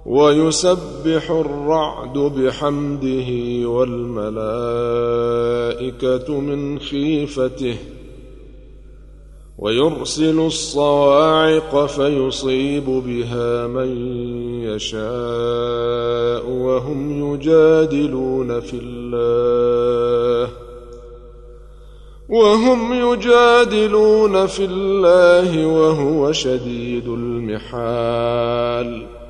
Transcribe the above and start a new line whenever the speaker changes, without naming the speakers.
ويسبح الرعد بحمده والملائكة من خيفته ويرسل الصواعق فيصيب بها من يشاء وهم يجادلون في الله وهو شديد المحال